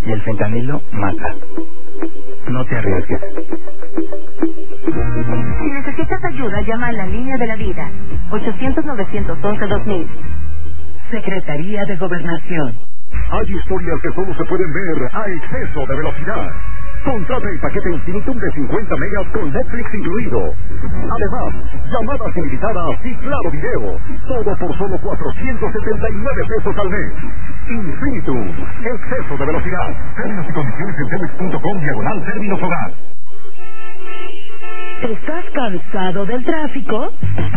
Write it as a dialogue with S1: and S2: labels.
S1: y el fentanilo mata. No te arriesgues.
S2: Si necesitas ayuda, llama a la línea de la vida. 800-911-2000. Secretaría de Gobernación.
S3: Hay historias que solo se pueden ver a exceso de velocidad. Contrata el paquete Infinitum de 50 megas con Netflix incluido. Además, llamadas ilimitadas y claro video. Todo por solo 479 pesos al mes. Infinitum, exceso de velocidad. Términos y condiciones en telmex.com/términos hogar.
S2: ¿Estás cansado del tráfico?